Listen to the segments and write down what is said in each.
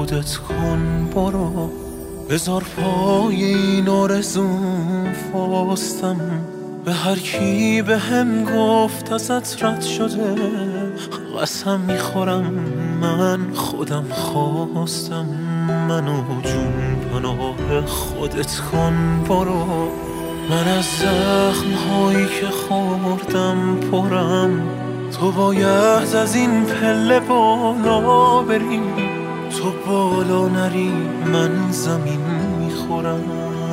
خودت کن برو، بذار پای این آرزوم فاستم. به هر کی به هم گفت ازت رد شده، قسم میخورم من خودم خواستم. منو جون پناه خودت کن برو، من از زخم‌هایی که خوردم پرم. تو باید از این پله بالا بری، تو بالا نری من زمین میخورم.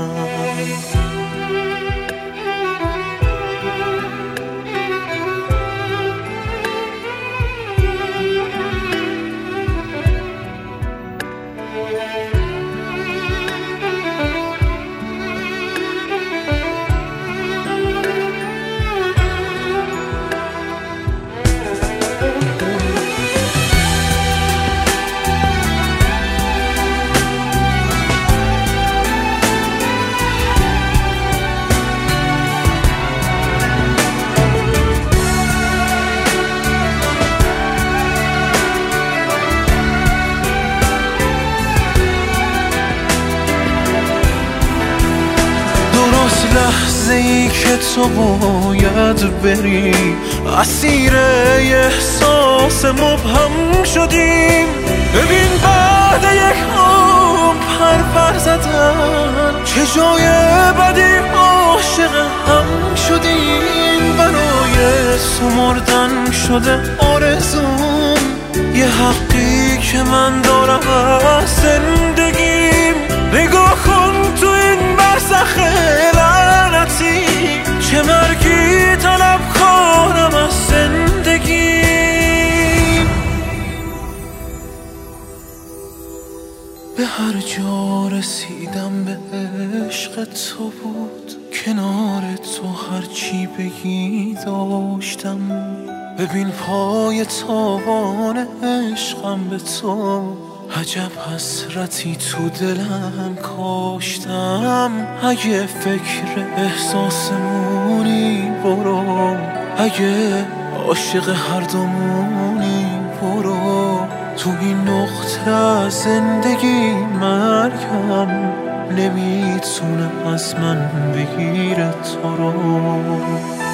لحظه ای که تو باید بری، اسیر احساس مبهم شدیم. ببین بعد یک عمر پر زدن، چه جای بدی عاشق هم شدیم. برای سمردن شده آرزوم، یه حقی که من دارم از زندگیم. نگاه کن تو این برزخ لعنتی، چه مرگی طلب کنم از زندگی. به هر جا رسیدم به عشق تو بود، کنار تو هرچی بگی داشتم. ببین پای تابان عشقم به تو، عجب حسرتی تو دلم کاشتم. اگه فکر احساسمونی برو، اگه عاشق هر دومونی برو. تو این نقطه از زندگی مرگم نمیتونه از من بگیره تو رو.